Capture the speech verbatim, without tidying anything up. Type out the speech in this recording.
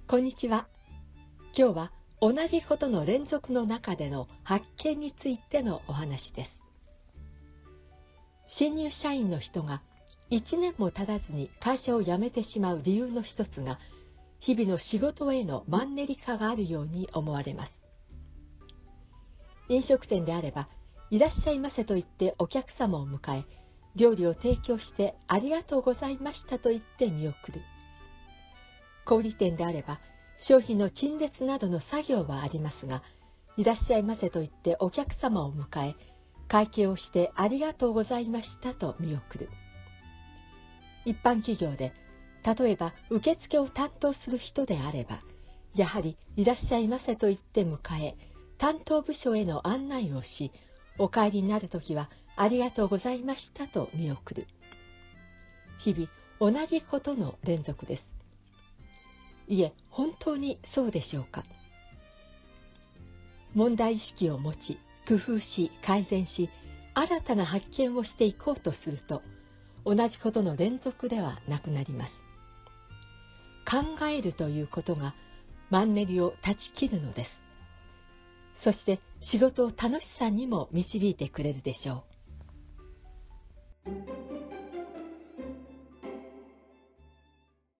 こんにちは。今日は同じことの連続の中での発見についてのお話です。新入社員の人がいちねんも経たずに会社を辞めてしまう理由の一つが、日々の仕事へのマンネリ化があるように思われます。飲食店であれば、いらっしゃいませと言ってお客様を迎え、料理を提供してありがとうございましたと言って見送る。小売店であれば、商品の陳列などの作業はありますが、いらっしゃいませと言ってお客様を迎え、会計をしてありがとうございましたと見送る。一般企業で、例えば受付を担当する人であれば、やはりいらっしゃいませと言って迎え、担当部署への案内をし、お帰りになるときはありがとうございましたと見送る。日々同じことの連続です。いえ、本当にそうでしょうか。問題意識を持ち、工夫し、改善し、新たな発見をしていこうとすると、同じことの連続ではなくなります。考えるということがマンネリを断ち切るのです。そして仕事を楽しさにも導いてくれるでしょう。